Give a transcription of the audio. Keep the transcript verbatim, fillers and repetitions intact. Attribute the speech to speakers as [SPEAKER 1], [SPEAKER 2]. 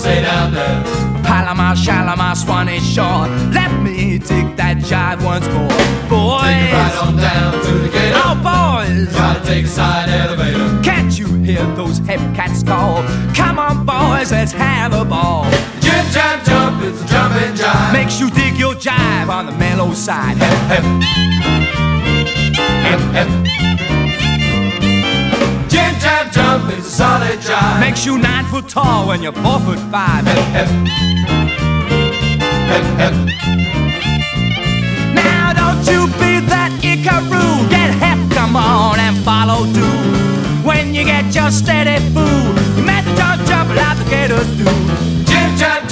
[SPEAKER 1] say down there.
[SPEAKER 2] Palomar, Shalimar, Swanee Shore. Let me take that jive once more. Boys,
[SPEAKER 1] Take a ride on down to the gator.
[SPEAKER 2] oh boys,
[SPEAKER 1] Gotta take a side elevator.
[SPEAKER 2] can't you hear those hip cats call? Come on boys, let's have a ball.
[SPEAKER 1] Jim jam jump is a jumping jive.
[SPEAKER 2] Makes you dig your jive on the mellow side.
[SPEAKER 1] Hep, hep, hep. Jim jam jump is a solid jive.
[SPEAKER 2] Makes you nine foot tall when you're four foot five.
[SPEAKER 1] Hep, hep, hep, hep.
[SPEAKER 2] Now don't you be that Icaroo. Get hep, come on and follow too. When you get your steady food, you met the jump jump like the gators do.
[SPEAKER 1] Jim jam